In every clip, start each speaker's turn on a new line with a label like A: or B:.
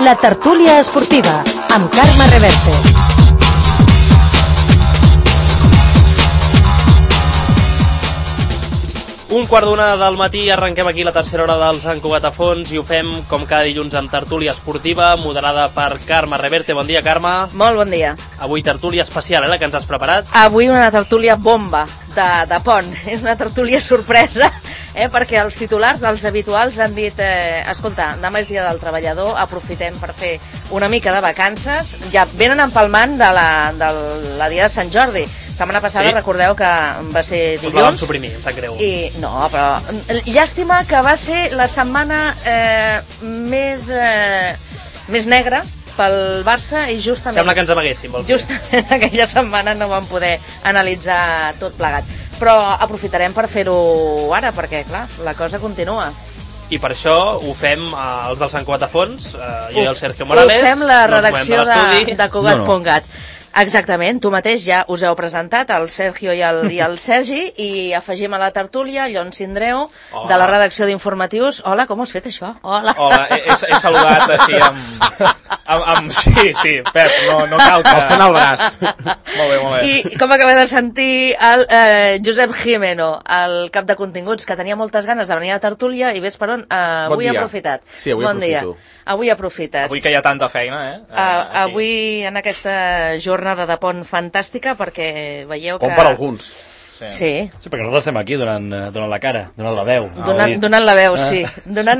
A: La tertúlia esportiva, amb Carme Reverte.
B: Un quart d'una del matí, arrenquem aquí la tercera hora del Sant Cugat a Fons i ho fem com cada dilluns amb tertúlia esportiva, moderada per Carme Reverte. Bon dia, Carme.
C: Molt bon dia.
B: Avui tertúlia especial, la que ens has preparat?
C: Avui una tertúlia bomba de pont. És una tertúlia sorpresa, perquè els titulars, els habituals, han dit escolta, demà és dia del treballador, aprofitem per fer una mica de vacances. Ja venen empalmant de la dia de Sant Jordi. Setmana passada, sí. Recordeu que va ser dilluns.
B: La vam suprimir, em sap greu.
C: No, però llàstima que va ser la setmana més negra pel Barça i justament...
B: Sembla que ens amaguéssim, vols dir.
C: Justament aquella setmana no vam poder analitzar tot plegat. Però aprofitarem per fer-ho ara, perquè, clar, la cosa continua.
B: I per això ho fem els del Sant Cugat a Fons, jo i el Sergio Morales.
C: Ho fem la redacció de Cugat.cat. Exactament, tu mateix ja us heu presentat, el Sergio i el Sergi, i afegim a la tertúlia Llon Sindreu, de la redacció d'informatius. Hola, com has fet això? Hola.
D: Hola, he saludat així amb... Sí, Pep, no cal que...
E: Alçant el braç.
D: Molt bé.
C: I com acabem de sentir el Josep Jimeno, el cap de continguts, que tenia moltes ganes de venir a la tertúlia, i ves per on, avui ha aprofitat.
E: Sí, avui aprofito.
C: Avui aprofites.
D: Avui que hi ha tanta feina,
C: avui, en aquesta jornada de pont fantàstica, perquè veieu que...
E: Com per alguns.
C: Sí,
F: perquè nosaltres estem aquí donant la cara, donant la veu.
C: Donant la veu, sí. Donant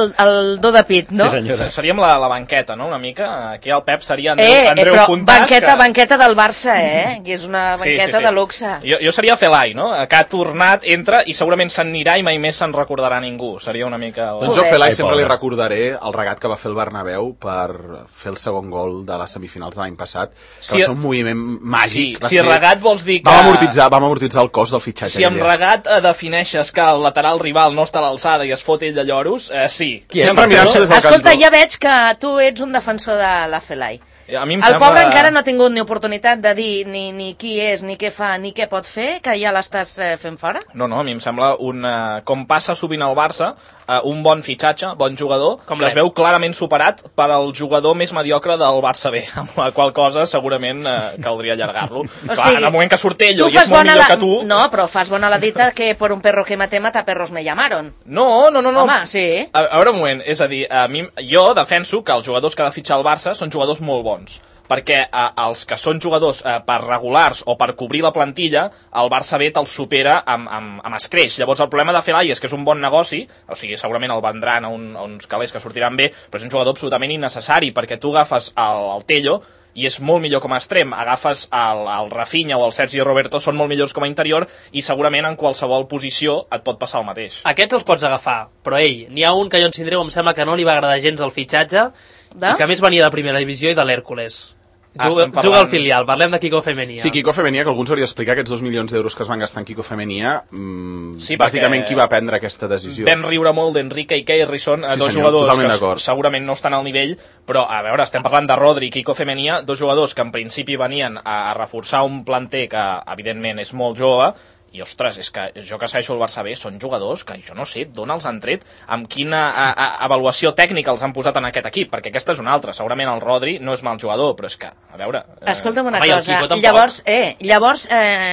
C: el do de pit, no?
F: Sí, senyora.
D: Seríem la banqueta, no?, una mica. Aquí el Pep seria Andreu Fontàs.
C: Però banqueta del Barça, que és una banqueta de luxe.
D: Jo seria Felai, no?, que ha tornat, entra i segurament se'n anirà i mai més se'n recordarà ningú. Seria una mica...
E: Doncs jo Felai sempre li recordaré el regat que va fer el Bernabéu per fer el segon gol de les semifinals de l'any passat, que va ser un moviment màgic.
D: Si regat vols dir que...
E: Vam amortitzar el cost del fitxatge.
D: Si amb regat defineixes que el lateral rival no està a l'alçada i es fot ell de lloros, sí.
E: Sempre mirant-se des del cantó.
C: Escolta, ja veig que tu ets un defensor de la Felai.
D: A mi em
C: el pobre encara no ha tingut ni oportunitat de dir ni qui és, ni què fa, ni què pot fer, que ja l'estàs fent fora?
D: No, a mi em sembla com passa sovint al Barça, un bon fitxatge, bon jugador, que es veu clarament superat per al jugador més mediocre del Barça B, amb la qual cosa segurament caldria allargar-lo. Clar, en el moment que surt ell i és molt millor que tu...
C: No, però fas bona la dita que por un perro que maté mata perros me llamaron.
D: No.
C: Home, sí.
D: A veure un moment, és a dir, jo defenso que els jugadors que ha de fitxar el Barça són jugadors molt bons, perquè els que són jugadors per regulars o per cobrir la plantilla, el Barça B te'l supera amb escreix. Llavors el problema de Felai és que és un bon negoci, o sigui, segurament el vendran a uns calés que sortiran bé, però és un jugador absolutament innecessari, perquè tu agafes el Tello i és molt millor com a extrem, agafes el Rafinha o el Sergio Roberto, són molt millors com a interior i segurament en qualsevol posició et pot passar el mateix.
B: Aquests els pots agafar, però n'hi ha un que Llon Sindreu em sembla que no li va agradar gens el fitxatge i que a més venia de primera divisió i de l'Hèrcules. Juga al filial, parlem de Kiko Femenia.
E: Sí, Kiko Femenia, que algú ens hauria d'explicar aquests 2 milions d'euros que es van gastar en Kiko Femenia, bàsicament qui va prendre aquesta decisió.
D: Vam riure molt d'Enrique i Keirison, dos jugadors que segurament no estan al nivell, però a veure, estem parlant de Rodri i Kiko Femenia, dos jugadors que en principi venien a reforçar un planter que evidentment és molt jove, i ostres, és que jo que segueixo el Barça B són jugadors que jo no sé d'on els han tret, amb quina avaluació tècnica els han posat en aquest equip, perquè aquesta és una altra, segurament el Rodri no és mal jugador, però és que, a veure...
C: Escolta'm una cosa, llavors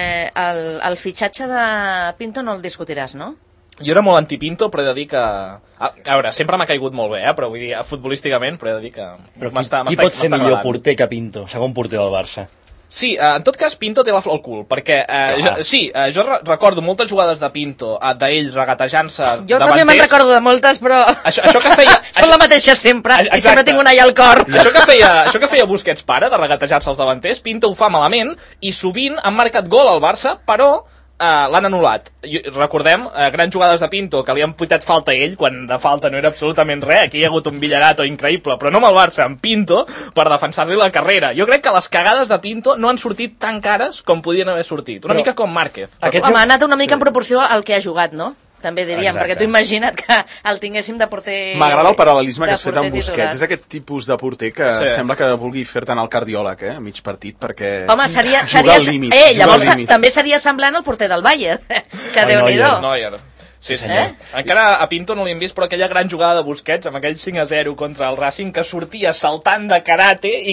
C: el fitxatge de Pinto no el discutiràs, no?
D: Jo era molt anti-Pinto, però he de dir que... A veure, sempre m'ha caigut molt bé, però vull dir, futbolísticament, però he de dir que...
F: Però qui pot ser millor porter que Pinto, segon porter del Barça?
D: Sí, en tot cas Pinto té la flor al cul, perquè jo recordo moltes jugades de Pinto, d'ell regatejant-se
C: jo també me'n recordo de moltes, però
D: això que feia...
C: són la mateixa sempre, i sempre tinc una allà al cor.
D: Això que feia Busquets pare, de regatejar-se els davanters, Pinto ho fa malament, i sovint han marcat gol al Barça, però l'han anul·lat. Recordem, grans jugades de Pinto, que li han pitat falta a ell, quan de falta no era absolutament res, aquí hi ha hagut un Villarato increïble, però no amb el Barça, amb Pinto, per defensar-li la carrera. Jo crec que les cagades de Pinto no han sortit tan cares com podien haver sortit. Una mica com Márquez.
C: Home, ha anat una mica en proporció al que ha jugat, no? també diríem, perquè tu imagina't que el tinguéssim de porter...
E: M'agrada el paral·lelisme que has fet amb Busquets, és aquest tipus de porter que sembla que vulgui fer-te anar al cardiòleg, a mig partit, perquè
C: home,
E: juga al límit.
C: Llavors també seria semblant al porter del Bayern, que Déu-n'hi-do.
D: Sí. Encara a Pinto no l'hem vist, però aquella gran jugada de Busquets, amb aquell 5-0 contra el Racing, que sortia saltant de karate i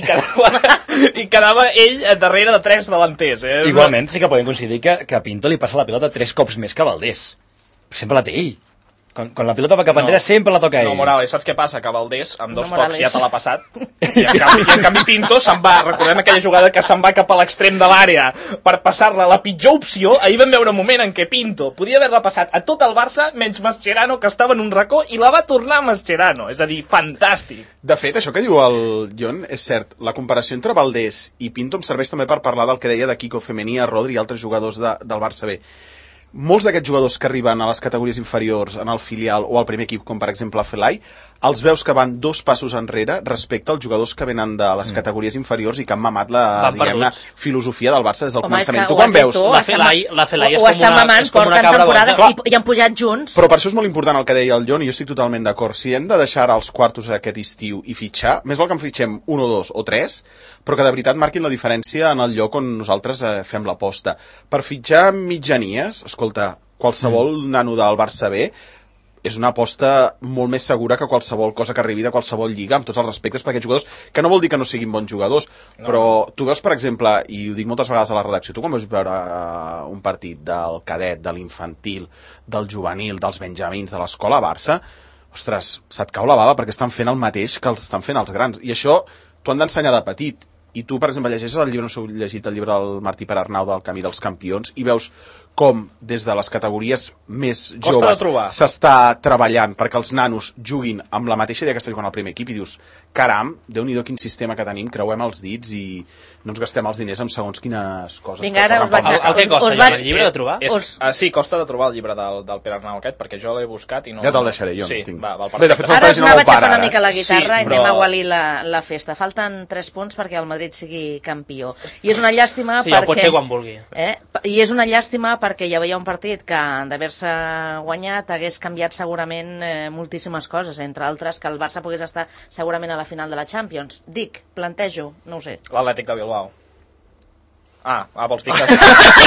D: quedava ell darrere de 3 delanters.
F: Igualment, sí que podem coincidir que a Pinto li passa la pilota 3 cops més que a Valdés. Sempre la té ell. Quan la pilota va cap enrere sempre la toca ell.
D: No, Morales, saps què passa? Que Valdés amb 2 tocs ja te l'ha passat. I en canvi Pinto se'n va, recordem aquella jugada que se'n va cap a l'extrem de l'àrea per passar-la. La pitjor opció, ahir vam veure un moment en què Pinto podia haver-la passat a tot el Barça menys Mascherano, que estava en un racó, i la va tornar a Mascherano. És a dir, fantàstic.
E: De fet, això que diu el Jon és cert. La comparació entre Valdés i Pinto em serveix també per parlar del que deia de Kiko Femení, Rodri i altres jugadors del Barça B. Molts d'aquests jugadors que arriben a les categories inferiors, en el filial o al primer equip, com per exemple Felai, els veus que van 2 passos enrere respecte als jugadors que venen de les categories inferiors i que han mamat la, diguem-ne, filosofia del Barça des del començament. Tu quan veus...
B: La Felai és com una
C: cabra
B: boja.
C: I han pujat junts.
E: Però per això és molt important el que deia el Jon, i jo estic totalment d'acord. Si hem de deixar als quartos aquest estiu i fitxar, més val que en fitxem 1 o 2 o 3, però que de veritat marquin la diferència en el lloc on nosaltres fem l'aposta. Per fitxar mitjanies, escolta, qualsevol nano del Barça B és una aposta molt més segura que qualsevol cosa que arribi de qualsevol lliga, amb tots els respectes per aquests jugadors, que no vol dir que no siguin bons jugadors, però tu veus, per exemple, i ho dic moltes vegades a la redacció, tu quan veus veure un partit del cadet, de l'infantil, del juvenil, dels benjamins, de l'escola Barça, ostres, se't cau la bava perquè estan fent el mateix que els estan fent els grans, i això t'ho han d'ensenyar de petit. I tu, per exemple, llegeixes el llibre, no sé, heu llegit el llibre del Martí Perarnau del Camí dels Campions, i veus com des de les categories més joves s'està treballant perquè els nanos juguin amb la mateixa idea que està jugant al primer equip, i dius, caram, Déu-n'hi-do quin sistema que tenim, creuem els dits i no ens gastem els diners en segons quines coses.
C: Vinga, ara us vaig...
B: El que costa el llibre de trobar?
D: Sí, costa de trobar el llibre del Pere Arnau aquest, perquè jo l'he buscat i no...
E: Ja te'l deixaré, jo
D: sí,
E: no tinc.
D: Bé,
E: de fet,
C: ara us anava a aixafar una mica la guitarra i anem a gualir la festa. Falten 3 punts perquè el Madrid sigui campió. I és una llàstima perquè...
B: Sí, pot ser quan vulgui.
C: I és una llàstima perquè hi havia un partit que d'haver-se guanyat hagués canviat segurament moltíssimes coses, entre altres que el Barça pogués estar segurament a la final de la Champions. Dic, plantejo, no ho sé.
D: L'Atlètic de Bilbao. Vols dir que...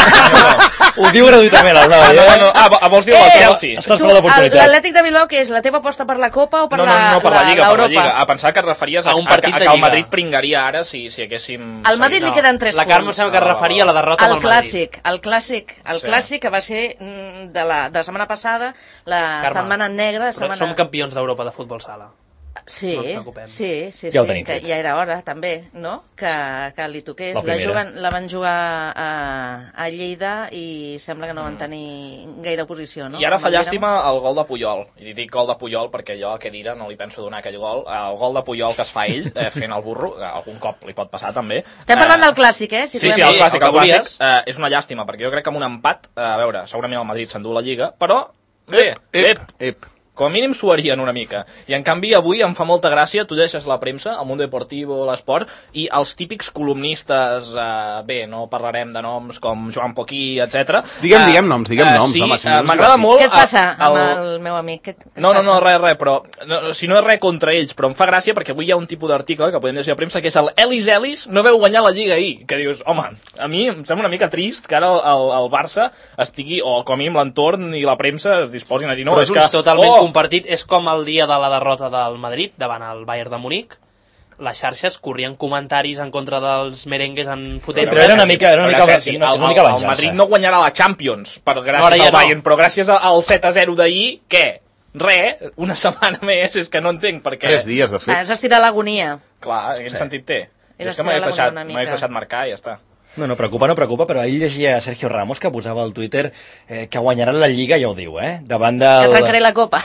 F: Ho diu gratuïtament, el noi,
D: vols dir el Chelsea?
F: Estàs fora d'oportunitat.
C: L'Atlètic de Bilbao, què és? La teva aposta per la Copa o per
D: la Lliga? No, per la Lliga. A pensar que et referies
B: a un partit
D: que el Madrid pringaria ara si haguéssim...
C: Al Madrid li queden 3 punts.
B: La Carme sembla que es referia a la derrota del Madrid.
C: El clàssic que va ser de la setmana passada, la setmana negra...
B: Som campions d'Europa de futbol sala.
C: Sí,
F: ja ho tenim fet.
C: Ja era hora, també, no? Que li toqués. La van jugar a Lleida i sembla que no van tenir gaire oposició, no?
D: I ara fa llàstima el gol de Puyol. I dic gol de Puyol perquè jo a Kedira no li penso donar aquell gol. El gol de Puyol que es fa ell, fent el burro, algun cop li pot passar també.
C: Estem parlant del clàssic,
D: Sí, el clàssic. És una llàstima, perquè jo crec que amb un empat, a veure, segurament el Madrid s'endú la Lliga, però bé, com a mínim suarien una mica. I en canvi avui em fa molta gràcia, tu llegeixes la premsa, el Mundo Deportivo, l'Esport, i els típics columnistes, no parlarem de noms com Joan Poquí, etc.
E: Diguem noms,
D: sí,
E: home. Si
D: m'agrada molt...
C: Què et passa amb el meu amic?
D: No, res, però si no és res contra ells, però em fa gràcia perquè avui hi ha un tipus d'article que podem llegir a premsa, que és el Ellis no veu guanyar la Lliga ahir, que dius, home, a mi em sembla una mica trist que ara el Barça estigui, o com a mínim l'entorn i la premsa es disposin a dir, no,
B: però és que... totalment compartit, és com el dia de la derrota del Madrid davant el Bayern de Munic. Les xarxes corrien comentaris en contra dels merengues en fotent.
F: Però era una mica venjança.
D: El Madrid no guanyarà la Champions gràcies al Bayern, però gràcies al 7-0 d'ahir, què? Una setmana més, és que no entenc per què.
E: 3 dies, de fet.
C: Has estirat l'agonia.
D: Clar, quin sentit té? És que m'hagués deixat marcar i ja està.
F: No preocupa, però ahir llegia Sergio Ramos que posava al Twitter que guanyaran la Lliga, ja ho diu, davant del...
C: Que trencaré la copa.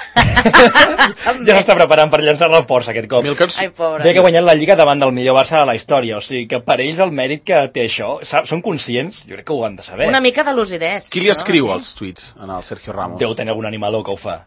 F: Ja s'està preparant per llançar-la al Porsche aquest cop.
C: Ai, pobre.
F: Deia que guanyat la Lliga davant del millor Barça de la història, o sigui que per ells el mèrit que té això, són conscients, jo crec que ho han de saber.
C: Una mica de lucidesa.
E: Qui li escriu els tuits al Sergio Ramos?
F: Deu tenir algun animador que ho fa.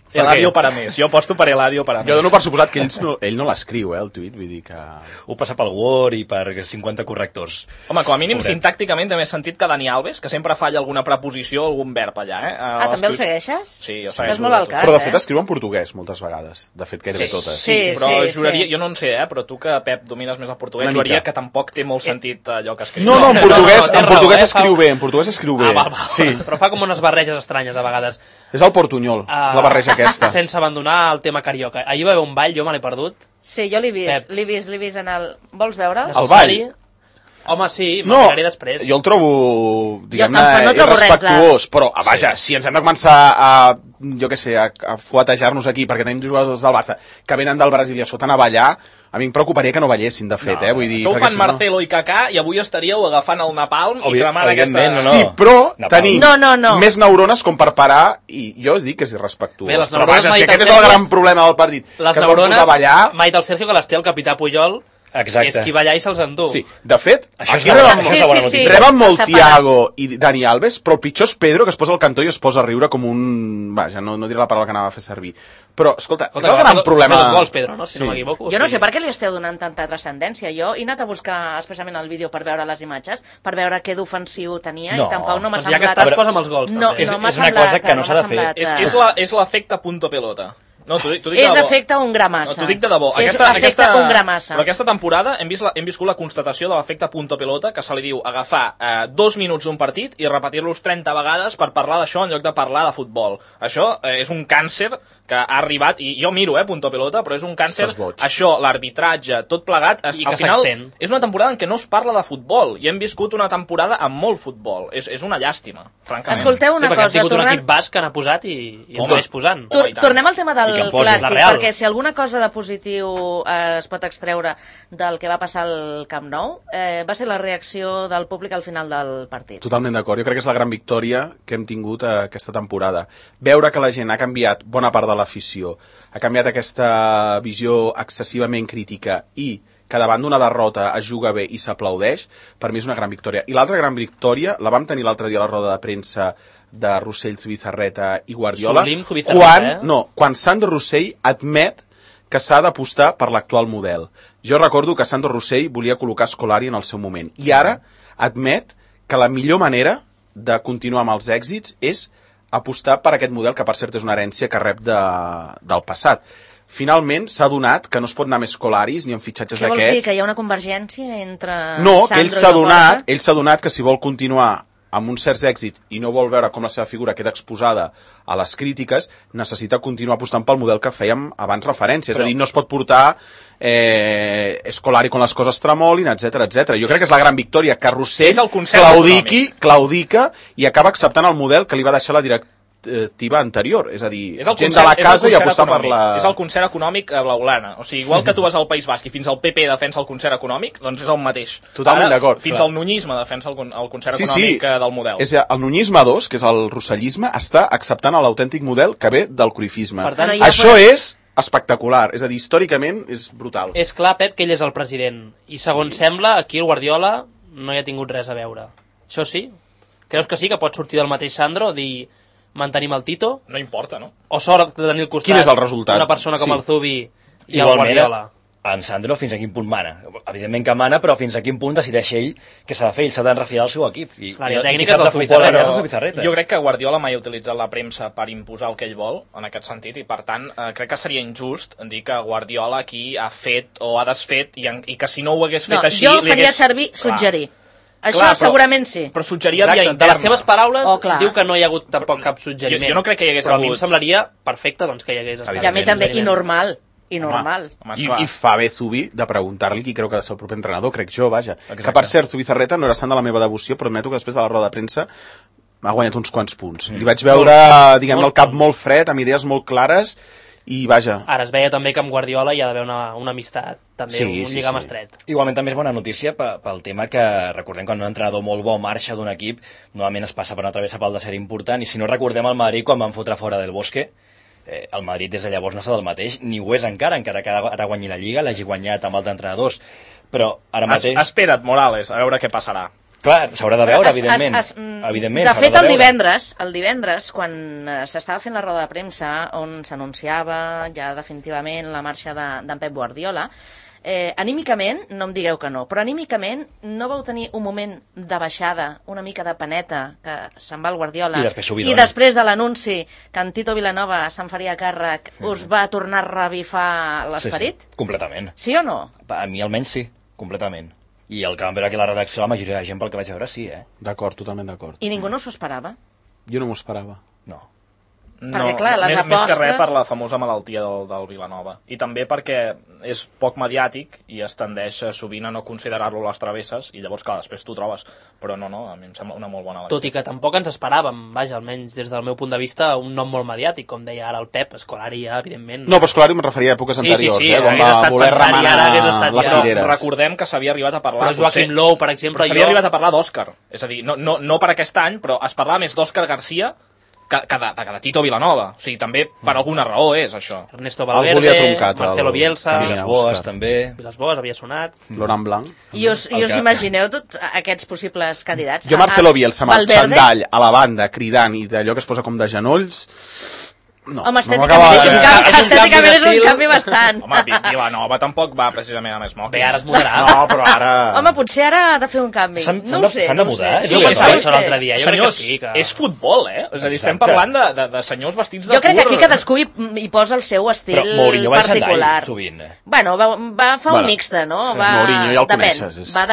D: Eladio para més. Jo aposto per Eladio para més.
E: Jo dono per suposat que ell no l'escriu, el tuit, vull dir que...
F: Ho passa pel Word i per 50 correctors.
D: Home, com a mínim,
F: Pobret.
D: sintàcticament té més sentit que Dani Alves, que sempre falla alguna preposició o algun verb allà,
C: també el segueixes?
D: Sí, jo
C: És
D: segueixo.
C: molt al cas,
E: Però de fet escriu en portuguès moltes vegades. De fet, gairebé totes.
C: Sí,
D: però juraria,
C: sí.
D: jo no en sé, però tu que, Pep, domines més el portuguès,
E: Una mica.
D: juraria que tampoc té molt sentit allò que escriu.
E: No, en portuguès,
B: té
E: en
B: raó,
E: portuguès
B: fa
E: escriu
B: un-
E: bé, en portuguès escriu bé.
B: Val.
E: Sí,
B: Però fa com unes barreges estranyes a vegades.
E: és el portunyol, és la barreja aquesta.
B: Sense abandonar el tema carioca. Ahir va haver un ball, jo me l'he perdut.
C: Sí, jo l'he
B: Pep.
C: vist en el... Vols veure'l?
E: El ball?
B: Home, sí, me'l
E: No,
B: miraré després.
E: jo el trobo, diguem-ne,
C: tampoc no trobo res
E: irrespectuós, però, vaja, si ens hem de començar a, jo què sé, a fuetejar-nos aquí perquè tenim jugadors del Barça que venen del Brasil i es foten a ballar, a mi em preocuparia que no ballessin, de fet, vull dir...
D: Això ho
E: perquè
D: fan
E: si no-
D: Marcelo i Kaká i avui estaríeu agafant el napalm i
F: Obvi-
D: cremant aquesta...
F: evidentment, no.
E: Sí, però
F: Napalm.
E: tenim
C: No.
E: més neurones com per parar, i jo dic que és irrespectuós.
B: Bé, les
E: Però
B: neurones
E: vaja, si
B: mai
E: aquest és
B: te'l
E: el
B: sé.
E: gran problema del partit,
B: Les
E: que es van
B: neurones,
E: posar a ballar...
B: mai del Sergio, que les té el capità Puyol,
F: Exacte.
B: és qui ballar i se'ls endú.
E: Sí, de fet,
F: Això és
E: aquí
F: la-
E: reben,
F: això és la bona notícia.
E: reben molt
C: Separat.
E: Thiago i Dani Alves, però el pitjor és Pedro, que es posa al cantó i es posa a riure com un... Vaja, no diré la paraula que anava a fer servir. Però, escolta, és el gran problema...
B: Té dos gols, Pedro, no? Si no m'equivoco.
C: Jo no sé per què li esteu donant tanta transcendència. Jo he anat a buscar especialment el vídeo per veure les imatges, per veure què d'ofensiu tenia,
F: No.
C: i tampoc no m'ha
B: Doncs ja que
C: semblat...
B: estàs, posa'm els gols,
C: No,
B: també.
C: no m'ha
F: És una
C: semblat,
F: cosa que no s'ha de
C: m'ha
F: fer.
C: semblat,
D: És l'efecte punto pelota. No, t'ho dic de
C: És
D: debò.
C: efecte un gra massa.
D: No, t'ho dic de debò.
C: Sí, és efecte un gra massa.
D: Però aquesta temporada hem viscut la constatació de l'efecte punto pelota, que se li diu agafar 2 minuts d'un partit i repetir-los 30 vegades per parlar d'això en lloc de parlar de futbol. Això és un càncer que ha arribat, i jo miro, punto pelota, però és un càncer,
E: Estàs boig.
D: això, l'arbitratge, tot plegat,
B: I
D: al
B: que
D: final
B: s'extén.
D: és una temporada en què no es parla de futbol, i hem viscut una temporada amb molt futbol. És una llàstima, francament.
C: Escolteu
B: Sí,
C: una
B: perquè hem
C: cosa,
B: tingut un
C: tornem...
B: equip basc que n'ha posat i ens
D: Home.
B: segueix posant.
D: Home, i tant.
C: Tornem al tema del
F: I que en posi, la
C: clàssic,
B: Real.
C: perquè si alguna cosa de positiu es pot extreure del que va passar al Camp Nou, va ser la reacció del públic al final del partit.
E: Totalment d'acord. Jo crec que és la gran victòria que hem tingut aquesta temporada. Veure que la gent ha canviat bona part de l'afició, ha canviat aquesta visió excessivament crítica i que davant d'una derrota es juga bé i s'aplaudeix, per mi és una gran victòria. I l'altra gran victòria la vam tenir l'altre dia a la roda de premsa de Rossell, Zubizarreta i Guardiola,
B: Sublim Zubizarreta,
E: quan Sandro Rossell admet que s'ha d'apostar per l'actual model. Jo recordo que Sandro Rossell volia col·locar Scolari en el seu moment, i ara admet que la millor manera de continuar amb els èxits és apostar per aquest model, que per cert és una herència que rep del passat. Finalment s'ha donat que no es pot anar més Scolaris ni amb fitxatges
C: Què vols dir,
E: d'aquests.
C: que hi ha una convergència entre
E: No, que
C: Sandro i
E: ell s'ha donat que si vol continuar amb uns certs èxits i no vol veure com la seva figura queda exposada a les crítiques, necessita continuar apostant pel model que fèiem abans referència. És a dir, no es pot portar Scolari quan les coses tremolin, etc etc. Jo crec que és la gran victòria, que Rossell
D: És el concert
E: claudica i acaba acceptant el model que li va deixar la directiva anterior. És a dir,
D: És el
E: gent
D: concert,
E: de la
D: és el
E: casa i
D: concert
E: apostar per
D: econòmic.
E: la...
D: És el concert econòmic blaulana. O sigui, igual que tu vas al País Basc i fins al PP defensa el concert econòmic, doncs és el mateix.
E: Totalment
D: Ara,
E: d'acord,
D: Fins
E: clar.
D: al nunyisme defensa el concert
E: Sí,
D: econòmic del model.
E: És el nunyisme 2, que és el rossellisme, està acceptant l'autèntic model que ve del cruifisme.
B: Per tant,
E: Això és espectacular, és a dir, històricament és brutal.
B: És clar, Pep, que ell és el president. I segons sembla, aquí el Guardiola no hi ha tingut res a veure. Això sí? Creus que sí, que pot sortir del mateix Sandro, dir mantenim el Tito?
D: No importa, no?
B: O sort de tenir al costat
E: Quin és el resultat?
B: una persona com
E: Sí.
B: el Zubi i el
F: Igualment,
B: Guardiola?
F: en Sandro fins a quin punt mana. Evidentment que mana, però fins a quin punt decideix ell que s'ha de fer. Ell s'ha de refiar del seu equip. I,
B: Clar, i
F: qui
B: tècniques
F: sap
B: del
F: de futbol
B: Zubizarreta,
F: allà és
B: no?
F: el Zubizarreta.
D: Jo crec que Guardiola mai ha utilitzat la premsa per imposar el que ell vol, en aquest sentit, i per tant crec que seria injust dir que Guardiola aquí ha fet o ha desfet i que si no ho hagués fet
C: No,
D: així...
C: jo
D: li
C: faria
D: hagués...
C: servir
D: Clar.
C: suggerir. Això
D: Clar, però-
C: segurament sí.
D: Però suggeria
B: Exacte,
D: via
B: de
D: interna.
B: les seves paraules
C: Oh, clar.
B: diu que no hi ha hagut tampoc cap suggeriment.
D: Jo no crec que hi hagués
B: però a mi
D: hagut.
B: em semblaria perfecte doncs, que hi hagués estat.
C: I a mi també, i
B: suggeriment.
C: normal. I normal.
D: Home,
E: I,
D: esclar.
E: I fa bé Zubi de preguntar-li qui creu que ha de ser el proper entrenador, crec jo, vaja.
F: Exacte.
E: Que per cert, Zubizarreta no era sant de la meva devoció, però admeto que després de la roda de premsa m'ha guanyat uns quants punts. Li vaig veure, diguem-ne, el cap molt fred, amb idees molt clares, i vaja,
B: Ara es veia també que amb Guardiola hi ha d'haver una amistat, també
E: Sí,
B: un
E: sí,
B: lligam
E: sí.
B: estret.
F: Igualment també és bona notícia pel tema que recordem quan un entrenador molt bo marxa d'un equip, normalment es passa per una travessa pel de ser important, i si no recordem el Madrid quan van fotre fora del Bosque, el Madrid des de llavors no està del mateix, ni ho és encara que ara guanyi la Lliga, l'hagi guanyat amb altres entrenadors, però ara mateix...
D: Espera't, Morales, a veure què passarà.
F: Clar, s'haurà de veure, evidentment.
C: De fet, el divendres, quan s'estava fent la roda de premsa, on s'anunciava ja definitivament la marxa d'en Pep Guardiola, anímicament, no em digueu que no, però anímicament no vau tenir un moment de baixada, una mica de paneta, que se'n va el Guardiola, i després de l'anunci que en Tito Vilanova se'n faria càrrec, us va tornar a revifar l'esperit?
F: Sí, completament.
C: Sí o no?
F: A mi almenys sí, completament. I el que vam veure aquí a la redacció, la majoria de gent pel que vaig veure, sí,
E: D'acord, totalment d'acord.
C: I ningú no s'ho esperava?
E: Jo no m'ho esperava.
F: No.
C: Perquè, clar, les apostes...
D: Més que res per la famosa malaltia del Vilanova. I també perquè és poc mediàtic i es tendeix sovint a no considerar-lo les travesses i llavors, clar, després t'ho trobes. Però no, a mi em sembla una molt bona elecció.
B: Tot i que tampoc ens esperàvem, vaja, almenys des del meu punt de vista, un nom molt mediàtic, com deia ara el Pep. Scolari ja, evidentment...
E: No, però Scolari em referia a èpoques anteriors, com va voler remenar les cireres.
D: Recordem que s'havia arribat a parlar...
B: Però Joaquim Low, per exemple...
D: S'havia arribat a parlar d'Òscar. És a dir, no per aquest any, però es parlava més d'Òscar Garcia que de Tito Vilanova. O sigui, també per alguna raó és això.
B: Ernesto Valverde, Marcelo Bielsa...
F: Vilas-Boas, també.
B: Vilas-Boas havia sonat.
E: Laurent Blanc.
C: I us imagineu tots aquests possibles candidats?
E: Jo Marcelo Bielsa amb el xandall a la banda cridant i d'allò que es posa com de genolls... No,
C: home, estèticament és un canvi bastant.
D: Home, Vilanova tampoc va precisament amb smoking.
B: Bé, ara es mudarà.
E: No, però ara...
C: Home, potser ara ha de fer un canvi. No ho sé.
F: S'han de mudar.
B: És el que pensava això l'altre dia.
D: Senyors, és futbol, És a dir, estem parlant de senyors vestits de
C: Jo crec que aquí cadascú hi posa el seu estil particular.
F: Sovint.
C: Bueno, va fa un mixte, no?
E: Mourinho ja el coneixes.
C: Va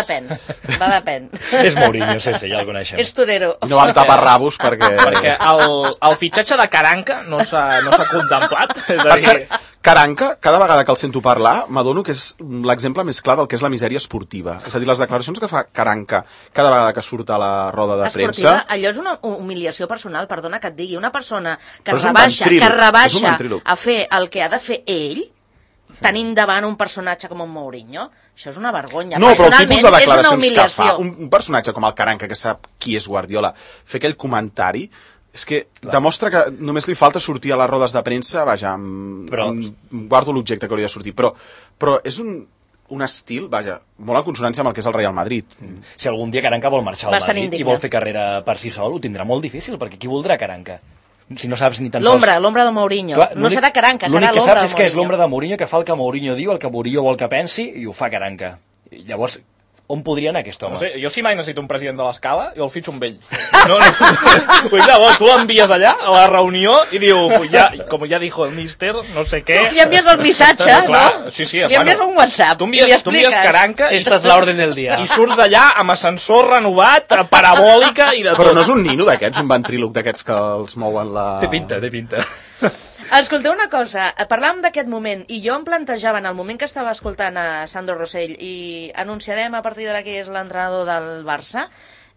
C: depèn.
F: És Mourinho, sí, ja el coneixem.
C: És torero.
E: No vam tapar rabos perquè...
D: Perquè el fitxatge de Caranca no s'ha contemplat.
E: Per cert, Caranca, cada vegada que el sento parlar, m'adono que és l'exemple més clar del que és la misèria esportiva. És a dir, les declaracions que fa Caranca cada vegada que surt a la roda de premsa...
C: Allò és una humiliació personal, perdona que et digui. Una persona que rebaixa a fer el que ha de fer ell, tenint davant un personatge com un Mourinho, això és una vergonya.
E: No, però el tipus de declaracions que fa un personatge com el Caranca, que sap qui és Guardiola, fer aquell comentari... És que demostra que només li falta sortir a les rodes de premsa, vaja, guardo l'objecte que hauria de sortir, però és un estil, vaja, molt en consonància amb el que és el Real Madrid.
F: Si algun dia Caranca vol marxar al Madrid i vol fer carrera per si sol, ho tindrà molt difícil, perquè qui voldrà Caranca? Si no saps ni tan sols...
C: L'ombra de Mourinho. Clar, no serà Caranca, serà l'ombra de Mourinho.
F: L'únic que saps és que és l'ombra de Mourinho, que fa el que Mourinho diu, el que Mourinho vol que pensi, i ho fa Caranca. I llavors... On podria anar aquest home?
D: No sé, jo si mai necessito un president de l'escala, jo el fitxo amb ell. Llavors tu envies allà a la reunió i diu, com ja dijo el míster, no sé què...
C: Tu li envies el missatge, no?
D: Sí,
C: li envies un WhatsApp.
D: Tu envies Caranca
B: Esta és l'ordre del dia.
D: I surts d'allà amb ascensor renovat, parabòlica i de tot.
E: Però no és un nino d'aquests, un ventríloc d'aquests que els mouen la...
F: Té pinta.
C: Escolteu una cosa, parlàvem d'aquest moment i jo em plantejava en el moment que estava escoltant a Sandro Rosell i anunciarem a partir d'ara que és l'entrenador del Barça,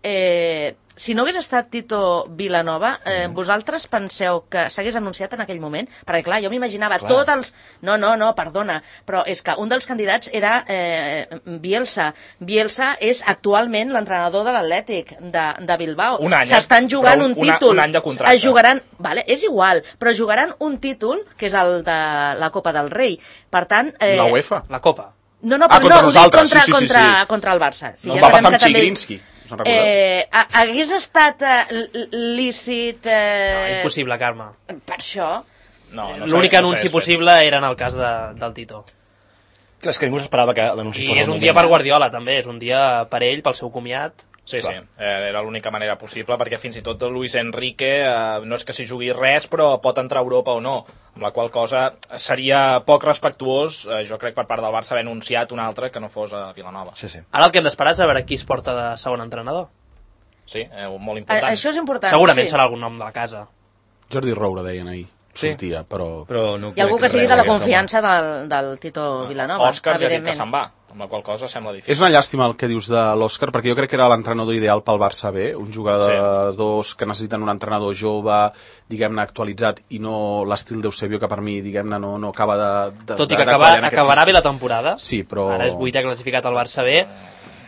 C: si no hagués estat Tito Vilanova, vosaltres penseu que s'hagués anunciat en aquell moment? Perquè clar, jo m'imaginava tots els... No, perdona, però és que un dels candidats era Bielsa. Bielsa és actualment l'entrenador de l'Atlètic de Bilbao.
D: Un any.
C: S'estan jugant un títol.
D: Un any de contracte.
C: Es jugaran, vale, és igual, però jugaran un títol, que és el de la Copa del Rei. Per tant...
E: La UEFA?
B: La Copa.
C: No, però ho dic contra el Barça.
E: Sí, no, va passar amb Chigrinsky.
C: Hagués estat lícit...
B: Impossible, Carme.
C: Per això...
B: L'únic anunci possible era en el cas del Tito.
F: És que ningú s'esperava que l'anunci fos...
B: I és un dia per Guardiola, també. És un dia per ell, pel seu comiat.
D: Sí, era l'única manera possible, perquè fins i tot Luis Enrique no és que s'hi jugui res, però pot entrar a Europa o no, amb la qual cosa seria poc respectuós, jo crec, per part del Barça haver anunciat un altre que no fos a Vilanova.
F: Sí.
B: Ara el que hem d'esperar és a veure qui es porta de segon entrenador.
D: Sí, molt important.
C: Això és important.
B: Segurament serà algun nom de la casa.
E: Jordi Roura, deien ahir. Sortia, però
F: no
C: i algú que sigui de la confiança del Tito Vilanova,
D: Òscar ja dic que se'n va, amb la qual cosa sembla difícil.
E: És una llàstima el que dius de l'Òscar, perquè jo crec que era l'entrenador ideal pel Barça B, un jugadors que necessiten un entrenador jove, diguem-ne, actualitzat, i no l'estil d'Eusebio, que per mi, diguem-ne, no acaba de...
B: Tot i que acabarà bé la temporada.
E: Sí, però...
B: Ara és 8è classificat al Barça B.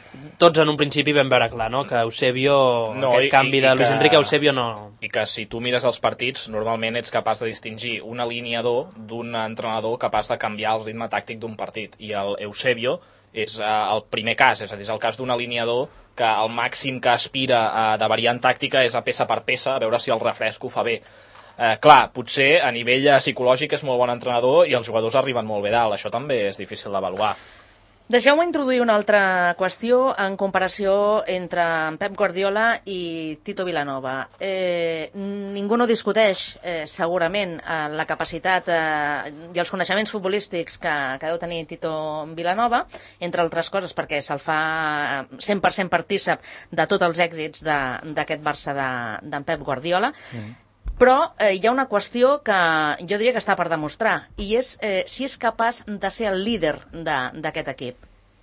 B: tots en un principi vam veure clar, no? Que Eusebio, aquest canvi de Luis Enrique a Eusebio no...
D: I que si tu mires els partits, normalment ets capaç de distingir un alineador d'un entrenador capaç de canviar el ritme tàctic d'un partit. I el Eusebio és el primer cas, és a dir, és el cas d'un alineador que el màxim que aspira de variant tàctica és a peça per peça, a veure si el refresc ho fa bé. Clar, potser a nivell psicològic és molt bon entrenador i els jugadors arriben molt bé dalt, això també és difícil d'avaluar.
C: Deixeu-me introduir una altra qüestió en comparació entre Pep Guardiola i Tito Vilanova. Ningú no discuteix, segurament, la capacitat i els coneixements futbolístics que deu tenir Tito Vilanova, entre altres coses perquè se'l fa 100% partícip de tots els èxits d'aquest Barça d'en Pep Guardiola. Però hi ha una qüestió que jo diria que està per demostrar, i és si és capaç de ser el líder d'aquest equip.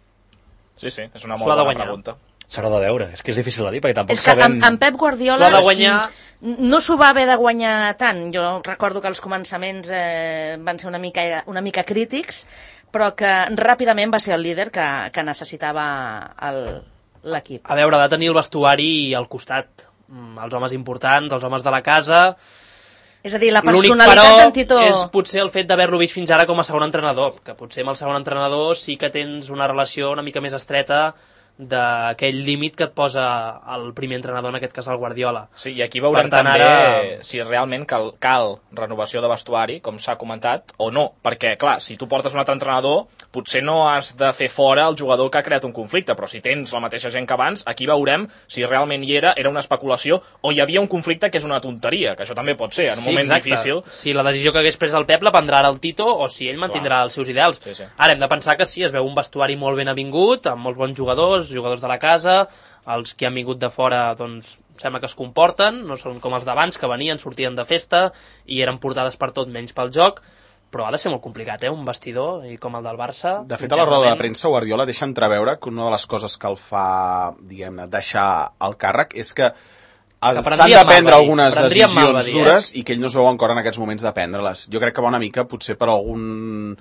D: Sí, és una molt bona pregunta.
F: S'haurà de veure, és que és difícil de dir, perquè tampoc
C: sabem... En Pep Guardiola no s'ho va haver de guanyar tant. Jo recordo que els començaments van ser una mica crítics, però que ràpidament va ser el líder que necessitava l'equip.
B: A veure, ha de tenir el vestuari al costat, els homes importants, els homes de la casa.
C: És a dir, la personalitat d'en Tito...
B: L'únic, però, és potser el fet d'haver-lo vist fins ara com a segon entrenador, que potser amb el segon entrenador sí que tens una relació una mica més estreta d'aquell límit que et posa el primer entrenador, en aquest cas el Guardiola.
D: Sí, i aquí veurem també si realment cal renovació de vestuari, com s'ha comentat, o no, perquè, clar, si tu portes un altre entrenador, potser no has de fer fora el jugador que ha creat un conflicte, però si tens la mateixa gent que abans, aquí veurem si realment era una especulació, o hi havia un conflicte que és una tonteria, que això també pot ser, en un moment difícil.
B: Si la decisió que hagués pres el Pep la prendrà ara el Tito, o si ell mantindrà els seus ideals.
D: Sí.
B: Ara hem de pensar que sí, es veu un vestuari molt ben avingut, amb molts bons jugadors de la casa, els que han vingut de fora doncs sembla que es comporten, no són com els d'abans que venien, sortien de festa i eren portades per tot menys pel joc, però ha de ser molt complicat, un vestidor i com el del Barça.
E: De fet, a la roda de premsa Guardiola deixa entreveure que una de les coses que el fa, diguem-ne, deixar el càrrec és que s'han de prendre algunes decisions dures i que ell no es veu encara en aquests moments de prendre-les. Jo crec que va una mica potser per algun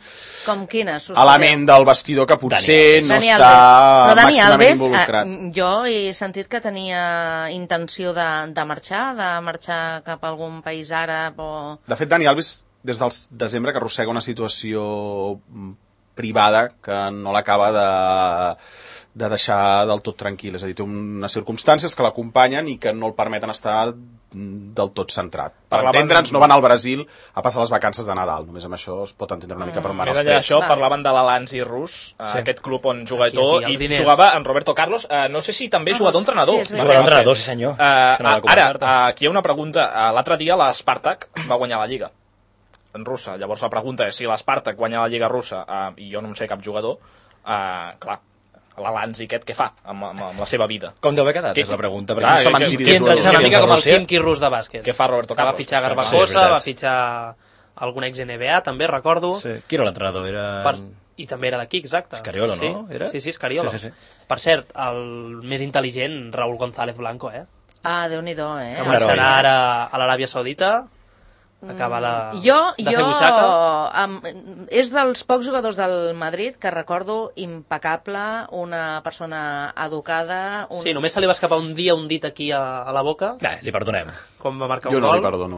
E: element del vestidor que potser no està màximament involucrat.
C: Jo he sentit que tenia intenció de marxar cap a algun país àrab o...
E: De fet, Dani Alves, des del desembre, que arrossega una situació privada que no l'acaba de deixar del tot tranquil, és a dir, té unes circumstàncies que l'acompanyen i que no el permeten estar del tot centrat. Per entendre'ns, no van al Brasil a passar les vacances de Nadal, només amb això es pot entendre una mica per mar els
D: trets. Més enllà d'això, parlaven de l'Alanzi rus, aquest club on juga i jugava en Roberto Carlos, no sé si també jugador-entrenador.
F: Jugador-entrenador, sí senyor.
D: Ara, aquí hi ha una pregunta, l'altre dia l'Spartak va guanyar la Lliga en russa, llavors la pregunta és si l'Spartak guanya la Lliga russa i jo no en sé cap jugador, clar, l'Alanzi aquest què fa amb la seva vida?
F: Com deu haver quedat, és la pregunta.
B: És una mica com el Kimki rus de bàsquet.
D: Què fa Roberto Carlos?
B: Va fitxar Garbajosa, va fitxar algun ex-NBA, també, recordo.
F: Qui era l'entrenador?
B: I també era d'aquí, exacte.
F: Escariolo, no?
B: Sí, Escariolo. Per cert, el més intel·ligent, Raúl González Blanco,
C: Déu-n'hi-do,
B: que marxarà ara a l'Aràbia Saudita. Acaba de fer butxaca.
C: És dels pocs jugadors del Madrid que recordo impecable, una persona educada...
B: Sí, només se li va escapar un dia un dit aquí a la boca.
F: Li perdonem.
B: Com va marcar
E: un gol.
B: Jo
E: no li perdono.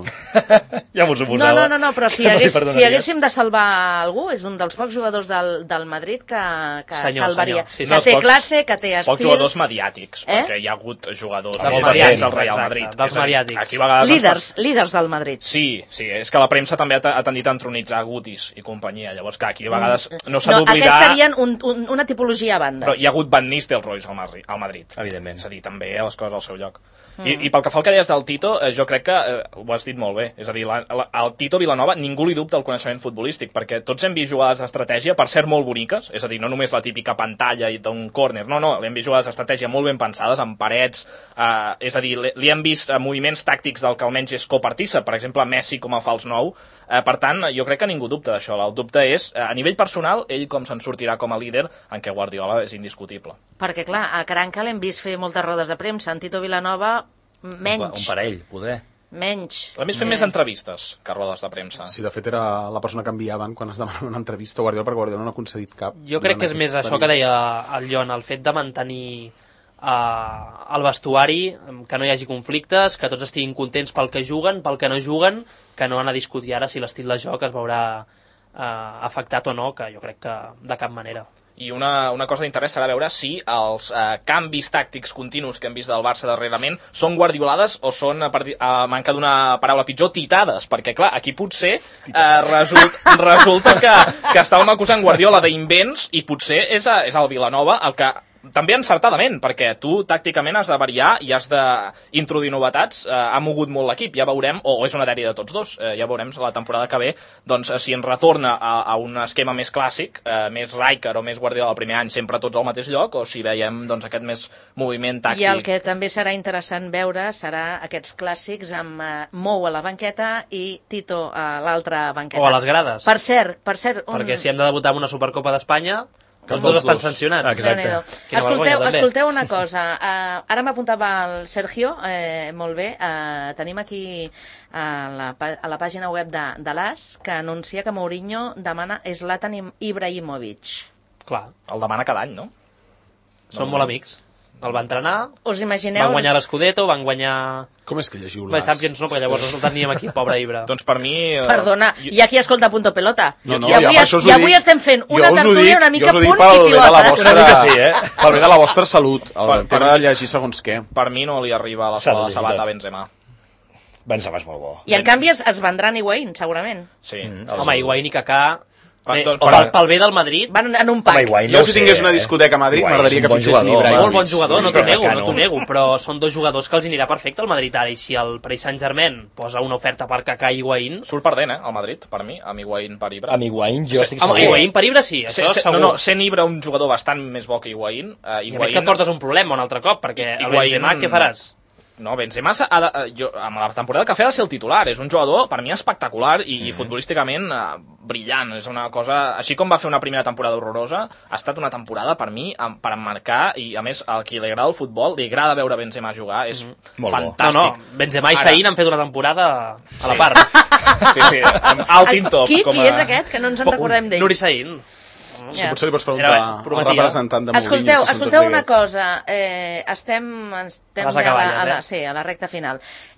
F: Ja m'ho suposava.
C: No, però si haguéssim de salvar algú, és un dels pocs jugadors del Madrid que salvaria. Que té classe, que té estil...
D: Pocs jugadors mediàtics, perquè hi ha hagut jugadors
B: mediàtics
D: al Real Madrid.
B: Dels mediàtics.
C: Líders del Madrid.
D: Sí, és que la premsa també ha tendit a entronitzar Gutis i companyia. Llavors, clar, aquí de vegades no s'ha d'oblidar...
C: Aquests serien una tipologia a banda.
D: Però hi ha hagut Van Nistelrooy al Madrid.
F: Evidentment.
D: És a dir, també les coses al seu lloc. I pel que fa al que deies del Tito, jo crec que ho has dit molt bé. És a dir, el Tito Vilanova ningú li dubta el coneixement futbolístic, perquè tots hem vist jugades d'estratègia, per cert molt boniques, és a dir, no només la típica pantalla d'un córner, no, hem vist jugades d'estratègia molt ben pensades, amb parets, és a dir, li hem vist moviments tàctics del que almenys és copartícip, per exemple, Messi com a fals nou. Per tant, jo crec que ningú dubta d'això. El dubte és, a nivell personal, ell com se'n sortirà com a líder, en què Guardiola és indiscutible.
C: Perquè, clar, a Caranca l'hem vist fer moltes rodes de premsa, en Tito Vilanova menys.
F: Un parell, poder.
C: Menys.
D: A més, fem més entrevistes que rodes de premsa.
E: Sí, de fet era la persona que enviaven quan es demanaven una entrevista a Guardiola, perquè Guardiola no ha concedit cap.
B: Jo crec que és més això que deia el Jon, el fet de mantenir al vestuari, que no hi hagi conflictes, que tots estiguin contents pel que juguen, pel que no juguen, que no han a discutir ara si l'estil de joc es veurà afectat o no, que jo crec que de cap manera.
D: I una cosa d'interès serà veure si els canvis tàctics continus que hem vist del Barça darrerament són guardiolades o són, a manca d'una paraula pitjor, titades, perquè clar, aquí potser resulta que estàvem acusant Guardiola d'invents i potser és el Vilanova el que també encertadament, perquè tu tàcticament has de variar i has d'introduir novetats, ha mogut molt l'equip, ja veurem, o és una dèria de tots dos, ja veurem la temporada que ve, doncs si ens retorna a un esquema més clàssic, més Rijker o més Guardiola el primer any, sempre tots al mateix lloc, o si veiem doncs, aquest més moviment tàctic.
C: I el que també serà interessant veure serà aquests clàssics amb Mou a la banqueta i Tito a l'altra banqueta.
B: O a les grades.
C: Per cert...
B: Perquè si hem de debutar amb una Supercopa d'Espanya, els dos estan sancionats.
F: Exacte.
C: Escolteu una cosa. Ara m'apuntava el Sergio, molt bé. Tenim aquí a la pàgina web de l'AS que anuncia que Mourinho demana Zlatan Ibrahimovic.
B: Clar.
D: El demana cada any, no?
B: Són molt amics. El va entrenar,
C: us imagineu...
B: van guanyar l'Scudetto, van guanyar...
E: Com és que llegiu
B: l'AS? Champions no, perquè llavors no teníem aquí, pobre Ibra.
D: Doncs per mi...
C: Perdona, hi ha qui escolta Punto Pelota.
E: No,
C: I avui estem fent una tertúlia una mica punt i pilota.
E: Una mica sí, pel bé de la vostra salut, el tema de llegir segons què.
D: Per mi no li arriba a la sola de sabata a Benzema.
F: Benzema és molt bo.
C: I en canvi es vendran Higuaín, segurament.
D: Sí.
B: Home, Higuaín i Kaká...
D: Pel
B: bé del Madrid
C: van en un pack.
E: Jo si tingués una discoteca a Madrid m'agradaria que fitxessin Ibrahimovic.
B: Molt bon jugador, no t'ho nego, però són dos jugadors que els anirà perfecte al Madrid ara, i si el Paris Saint-Germain posa una oferta per Kaká i Higuaín...
D: Surt perdent, el Madrid, per mi, amb Higuaín per Ibra.
F: Amb Higuaín jo estic segur.
B: Amb Higuaín per Ibra sí, això segur.
D: No, sent Ibra un jugador bastant més bo que Higuaín...
B: I a més que et portes un problema un altre cop, perquè el Benzema què faràs?
D: No, Benzema amb la temporada que ha fet ha de ser el titular. És un jugador, per mi, espectacular i futbolísticament brillant. És una cosa... Així com va fer una primera temporada horrorosa, ha estat una temporada, per mi, per emmarcar, i a més, al qui li agrada el futbol, li agrada veure Benzema jugar. És fantàstic.
B: No, Benzema i Saïn han fet una temporada a la part.
D: Sí, amb alt top.
C: Qui és aquest? Que no ens en recordem d'ell.
B: Nuri Saïn.
E: Potser li pots preguntar al representant de Mourinho.
C: Escolteu una cosa, estem a la recta final.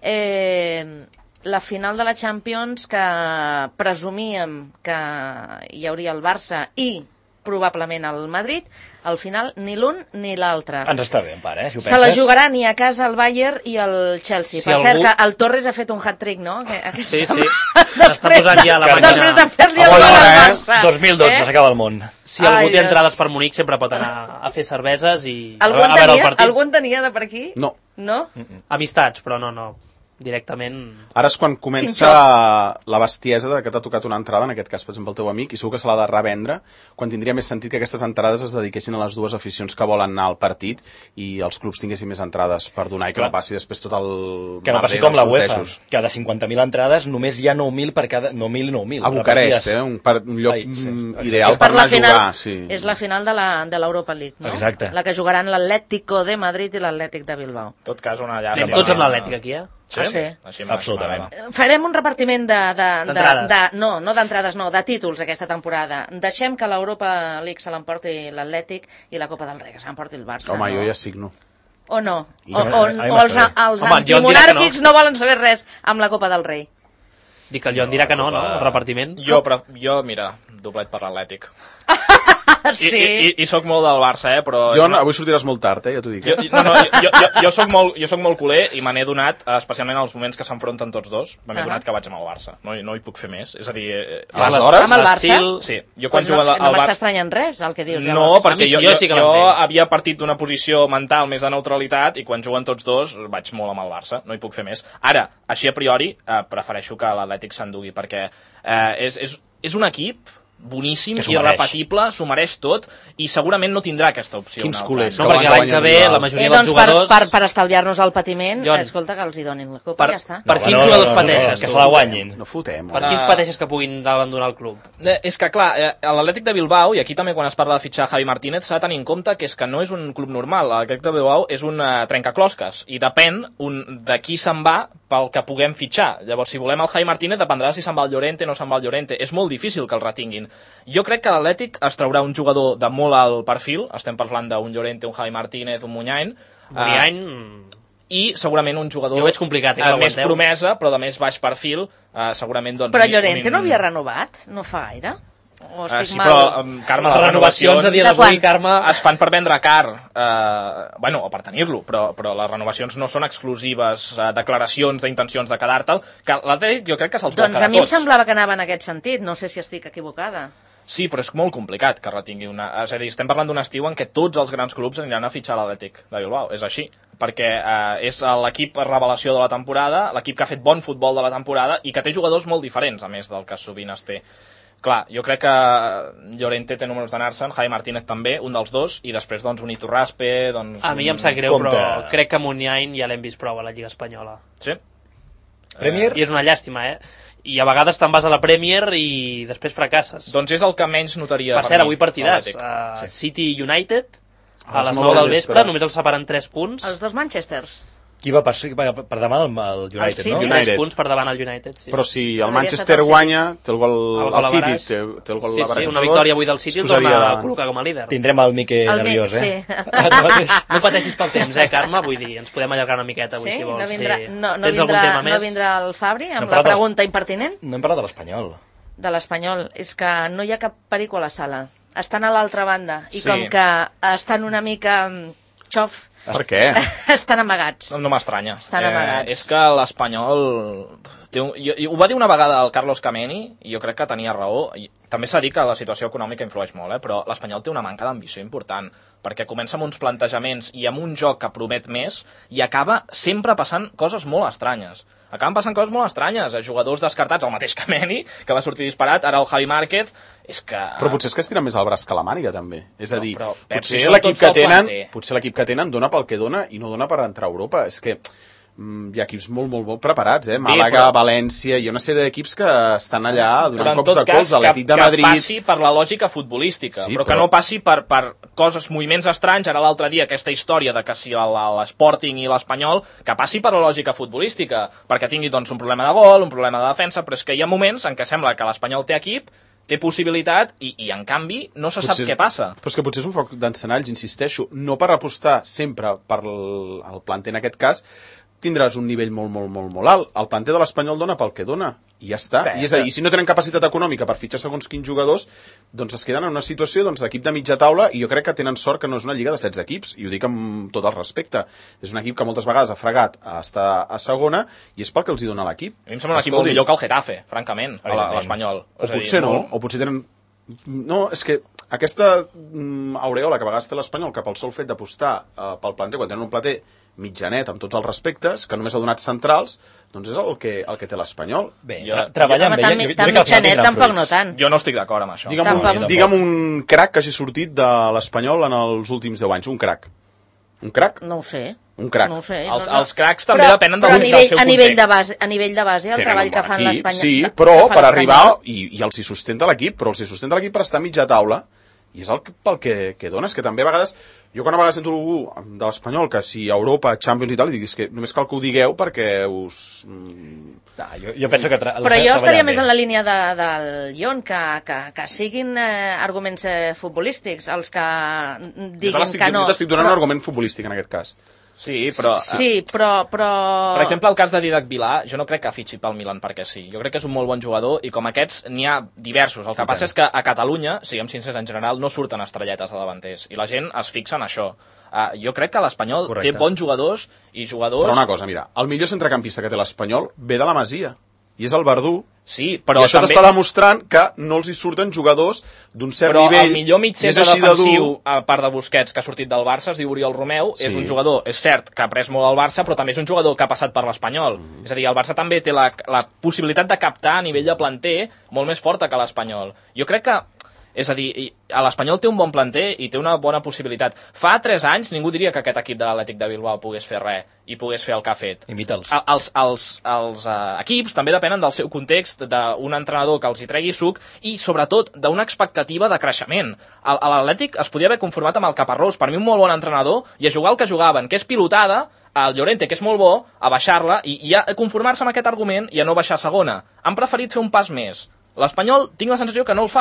C: La final de la Champions, que presumíem que hi hauria el Barça i probablement el Madrid, al final ni l'un ni l'altre.
F: Ens està bé, en part, si ho penses.
C: Se la jugarà ni a casa el Bayern i el Chelsea. Per cert, que el Torres ha fet un hat-trick, no?
B: Sí. S'està posant ja la màquina.
C: Després de fer-li el gol al Barça.
F: 2012 s'acaba el món.
B: Si algú té entrades per Munic sempre pot anar a fer cerveses i a veure el partit.
C: Algú en tenia de per aquí?
E: No.
C: No?
B: Amistats, però no. Directament...
E: Ara és quan comença la bestiesa de que t'ha tocat una entrada, en aquest cas, per exemple, el teu amic, i segur que se l'ha de revendre, quan tindria més sentit que aquestes entrades es dediquessin a les dues aficions que volen anar al partit i els clubs tinguessin més entrades per donar i que no passi després tot el...
F: Que no passi com la UEFA, que de 50.000 entrades només hi ha 9.000 per cada... 9.000.
E: A Bucarest, un lloc ideal per anar a jugar.
C: És la final de l'Europa League, no?
F: Exacte.
C: La que jugaran l'Atlético de Madrid i l'Atlètic de Bilbao.
D: En tot cas, una llàstima.
B: Anem tots amb l'Atlètic aquí,
C: Sí.
F: Absolutament.
C: Farem un repartiment
B: d'entrades.
C: No d'entrades, no, de títols aquesta temporada. Deixem que l'Europa League se l'emporti l'Atlètic i la Copa del Rei que se l'emporti el Barça.
E: Home, jo ja signo.
C: O no? O els antimonàrquics no volen saber res amb la Copa del Rei?
B: Dic que el Joan dirà que no, el repartiment.
D: Jo, mira, doblet per l'Atlètic.
C: Sí.
D: I soc molt del Barça, però...
E: Avui sortiràs molt tard, ja t'ho dic.
D: Jo soc molt culer i me n'he donat, especialment en els moments que s'enfronten tots dos, me n'he donat que vaig amb el Barça. No hi puc fer més. És a dir...
E: Aleshores?
C: Amb el Barça?
D: Sí.
C: No m'està estranyant res, el que dius.
D: No, perquè jo havia partit d'una posició mental més de neutralitat i quan juguen tots dos vaig molt amb el Barça. No hi puc fer més. Ara, així a priori, prefereixo que l'Atlètic s'endugui, perquè és un equip boníssim, irrepetible, s'ho mereix tot i segurament no tindrà aquesta opció.
E: Quins culers.
B: No, perquè l'any que ve la majoria dels jugadors...
C: Per estalviar-nos el patiment, escolta, que els hi donin la copa i ja està.
B: Per quins jugadors pateixes?
F: Que se la guanyin.
E: No fotem.
B: Per quins pateixes que puguin abandonar el club?
D: És que, clar, l'Atlètic de Bilbao, i aquí també quan es parla de fitxar Javi Martínez, s'ha de tenir en compte que és que no és un club normal. L'Atlètic de Bilbao és un trencaclosques i depèn de qui se'n va pel que puguem fitxar. Llavors, si volem el Javi Martínez, dependrà si se'n va el Llorente o no se'n va el Llorente. És molt difícil que el retinguin. Jo crec que l'Atlètic es traurà un jugador de molt alt perfil, estem parlant d'un Llorente, un Javi Martínez, un Munyain,
B: Muniain...
D: I segurament un jugador
B: Jo ho veig complicat, que
D: més
B: l'aguanteu.
D: promesa, però de més baix perfil, segurament... Doncs,
C: Però Llorente no havia renovat? No fa gaire? O estic
D: sí,
C: mal?
D: però, Carme, les renovacions
B: a dia
C: De
B: d'avui,
C: quan?
B: Carme...
D: es fan per vendre car, o per tenir-lo, però les renovacions no són exclusives, declaracions d'intencions de quedar-te'l, que l'Atlètic jo crec que se'ls vol
C: Doncs
D: quedar
C: a mi em
D: tots.
C: semblava que anava en aquest sentit, no sé si estic equivocada.
D: Sí, però és molt complicat que retingui una... És a dir, estem parlant d'un estiu en què tots els grans clubs aniran a fitxar l'Atlètic de Bilbao, és així, perquè és l'equip revelació de la temporada, l'equip que ha fet bon futbol de la temporada i que té jugadors molt diferents, a més del que sovint es té. Clar, jo crec que Llorente té números d'anar-se'n, Javi Martínez també, un dels dos, i després doncs un Iturraspe, doncs...
B: A mi em sap greu,
F: compte.
B: però crec que Muniain ja l'hem vist prou a la Lliga Espanyola.
D: Sí?
F: Premier?
B: I és una llàstima, I a vegades te'n vas a la Premier i després fracasses.
D: Doncs és el que menys notaria
B: Per cert,
D: mi,
B: avui partidàs.
D: l'Atlètic.
B: City United,
E: A
B: a
E: les
B: les
E: 9
B: 9 del
E: del
B: vespre,
E: vespre.
B: només els separen 3 punts.
C: Els dos Manchesters.
F: Qui va per davant el United,
C: City.
F: no?
E: United.
B: 3 punts per davant al United, sí.
E: Però si el
C: Hauria
E: Manchester
C: estat el City.
E: guanya, té el gol
B: El
E: al
B: gol
E: City,
B: average.
E: té el gol
B: Sí,
E: l'average
B: sí,
E: a
B: una
E: favor,
B: victòria avui del City
E: es
B: ens torna
E: posaria-
B: a col·locar com a líder.
F: Tindrem el Mique nerviós,
C: Sí.
F: Ara mateix.
B: No pateixis pel temps, Carme? Vull dir, ens podem allargar una miqueta avui,
C: Sí?
B: si vols.
C: No vindrà,
B: sí.
C: no
B: Tens algun
C: vindrà,
B: tema més?
C: no vindrà el Fabri amb
F: No
C: la
F: parla dels-
C: pregunta impertinent
F: No hem parlat de l'Espanyol.
C: de l'Espanyol. És que no hi ha cap perico a la sala. Estan a l'altra banda. I
D: Sí.
C: com que estan una mica xof,
E: Per què?
C: estan amagats.
D: No m'estranya.
C: Estan amagats.
D: És que l'Espanyol... Ho va dir una vegada el Carlos Kameni, i jo crec que tenia raó. També s'ha dit que la situació econòmica influeix molt, però l'Espanyol té una manca d'ambició important, perquè comença amb uns plantejaments i amb un joc que promet més, i acaba sempre passant coses molt estranyes. Acaben passant coses molt estranyes, jugadors descartats, el mateix Kameni, que va sortir disparat, ara el Javi Márquez, és que...
E: Però potser és que estiren més el braç que la màniga, també. És a dir,
D: però, Pep, si
E: potser
D: són
E: l'equip
D: tots
E: que
D: del
E: tenen,
D: planter.
E: potser l'equip que tenen dona pel que dona i no dona per entrar a Europa. És que hi ha equips molt, molt, molt preparats, Màlaga,
D: però-
E: València, hi ha una sèrie d'equips que estan allà
D: Però
E: donant
D: en
E: cops
D: tot
E: de
D: cas,
E: colze, l'Atlètic de Madrid...
D: que passi per la lògica futbolística,
E: Sí,
D: però que
E: però-
D: no passi per coses, moviments estranys. Ara l'altre dia aquesta història de que si l'Sporting i l'Espanyol, que passi per la lògica futbolística, perquè tingui doncs, un problema de gol, un problema de defensa, però és que hi ha moments en què sembla que l'Espanyol té equip, té possibilitat i en canvi no se sap què passa.
E: Però és que potser és un foc d'encenalls, insisteixo, no per apostar sempre per el planter en aquest cas, tindràs un nivell molt, molt, molt, molt alt. El planter de l'Espanyol dona pel que dona, i ja està.
D: Bé,
E: I és a dir, si no tenen capacitat econòmica per fitxar segons quins jugadors, doncs es queden en una situació d'equip de mitja taula, i jo crec que tenen sort que no és una lliga de 16 equips, i ho dic amb tot el respecte. És un equip que moltes vegades ha fregat a estar a segona, i és pel que els hi dona l'equip.
D: A mi em sembla un equip molt millor que el Getafe, francament, a l'Espanyol.
E: O potser no, o potser tenen... No, és que aquesta aureola que a vegades té l'Espanyol cap al sol fet d'apostar pel planter, quan tenen un planter mitjanet, amb tots els respectes, que només ha donat centrals, doncs és el que té l'Espanyol.
F: Bé,
D: Jo-
F: treballant
C: Home,
F: bé.
C: tan, tan mitjanet tampoc no tant.
D: Jo no estic d'acord amb això.
E: Digue'm un crac que hagi sortit de l'Espanyol en els últims 10 anys, un crac. Un crac?
C: No ho sé.
E: Un crac.
C: No ho sé.
D: Els cracs també depenen
C: però
D: del seu
C: a nivell
D: context.
C: a nivell de base, el
E: Tenen
C: treball
E: un
C: que
E: bon
C: fan
E: equip,
C: l'Espanyol...
E: sí,
C: que
E: però
C: fa
E: per
C: l'Espanyol.
E: arribar, i els hi sustenta l'equip, però els hi sustenta l'equip per estar a mitja taula, i és pel que dona, és que també a vegades, jo quan a vegades sento algú de l'Espanyol que si Europa, Champions i tal, i dic, és que només cal que ho digueu perquè us...
F: Jo penso que...
C: Però jo estaria més en la línia del Ion, que siguin arguments futbolístics, els que diguin que no.
E: Jo t'estic donant un argument futbolístic en aquest cas.
D: Sí, però...
C: Sí, però...
D: Per exemple, el cas de Didac Vilà, jo no crec que fitxi pel Milan perquè sí. Jo crec que és un molt bon jugador i com aquests n'hi ha diversos. El que passa és que a Catalunya, siguem sincers en general, no surten estrelletes de davanters i la gent es fixa en això. Jo crec que l'Espanyol té bons jugadors i jugadors...
E: Però una cosa, mira, el millor centrecampista que té l'Espanyol ve de la Masia, i és el Verdú.
D: Sí, però
E: I això
D: també...
E: t'està demostrant que no els hi surten jugadors d'un cert
D: Però
E: nivell.
D: el millor mig
E: més
D: centre
E: així de
D: defensiu,
E: dur.
D: a part de Busquets, que ha sortit del Barça, es diu Oriol Romeu,
E: Sí.
D: és un jugador, és cert, que ha pres molt al Barça, però també és un jugador que ha passat per l'Espanyol. És a dir, el Barça també té la possibilitat de captar a nivell de planter molt més forta que l'Espanyol. Jo crec que, és a dir, l'Espanyol té un bon planter i té una bona possibilitat. Fa 3 anys ningú diria que aquest equip de l'Atlètic de Bilbao pogués fer res i pogués fer el que ha fet.
F: Imita'ls.
D: Els equips també depenen del seu context, d'un entrenador que els hi tregui suc i, sobretot, d'una expectativa de creixement. L'Atlètic es podia haver conformat amb el Caparrós, per mi un molt bon entrenador, i a jugar el que jugaven, que és pilotada, el Llorente, que és molt bo, a baixar-la, i a conformar-se amb aquest argument i a no baixar a segona. Han preferit fer un pas més. L'Espanyol tinc la sensació que no el fa.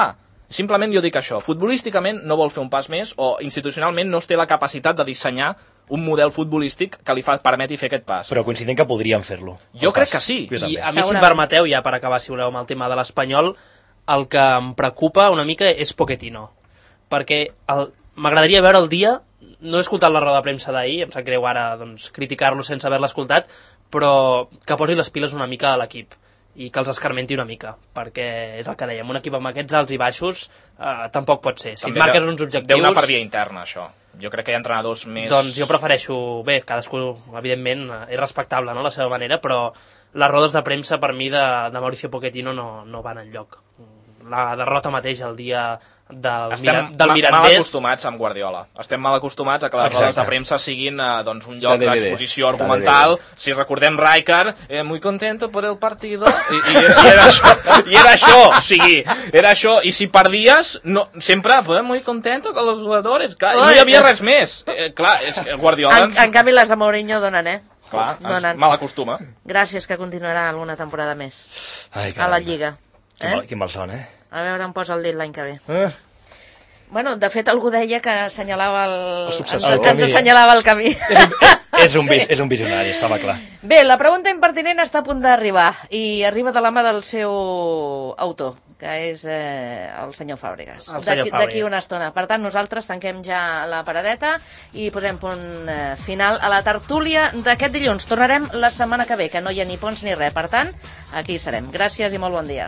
D: Simplement jo dic això, futbolísticament no vol fer un pas més o institucionalment no es té la capacitat de dissenyar un model futbolístic que li permeti fer aquest pas.
F: Però coincidim que podrien fer-lo.
D: Jo crec que sí.
B: I a mi, si em permeteu, ja per acabar, si voleu, amb el tema de l'Espanyol, el que em preocupa una mica és Pochettino. Perquè m'agradaria veure el dia, no he escoltat la roda de premsa d'ahir, em sap greu ara doncs, criticar-lo sense haver-la escoltat, però que posi les piles una mica a l'equip i que els escarmenti una mica, perquè és el que dèiem, un equip amb aquests alts i baixos tampoc pot ser. Si et marques uns objectius...
D: Deu anar per via interna, això. Jo crec que hi ha entrenadors més...
B: Doncs jo prefereixo... Bé, cadascú, evidentment, és respectable, no?, la seva manera, però les rodes de premsa, per mi, de Mauricio Pochettino no van enlloc. La derrota mateix el dia del Mirandés...
D: Estem mal acostumats amb Guardiola. Estem mal acostumats a que les rodes de premsa siguin doncs, un lloc d'exposició argumental. Si recordem Rijkaard, muy contento por el partido, i era això, o sigui, era això, i si perdies, no, sempre, muy contento con los jugadores, clar, no hi havia res més. Clar, és que Guardiola...
C: En canvi, les de Mourinho donen,
D: Clar, ens mal acostuma.
C: Gràcies, que continuarà alguna temporada més a la Lliga.
F: Quin mal son,
C: A veure on posa el dit l'any que ve. Bueno, de fet, algú deia que assenyalava ens assenyalava el camí.
F: És un visionari, estava clar.
C: Bé, la pregunta impertinent està a punt d'arribar, i arriba de la mà del seu autor, que és el senyor Fàbregas. D'aquí una estona. Per tant, nosaltres tanquem ja la paradeta i posem punt final a la tertúlia d'aquest dilluns. Tornarem la setmana que ve, que no hi ha ni ponts ni res. Per tant, aquí serem. Gràcies i molt bon dia.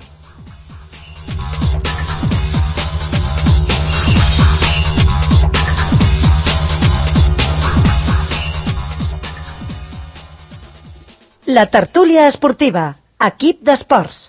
A: La tertúlia esportiva, equip d'esports.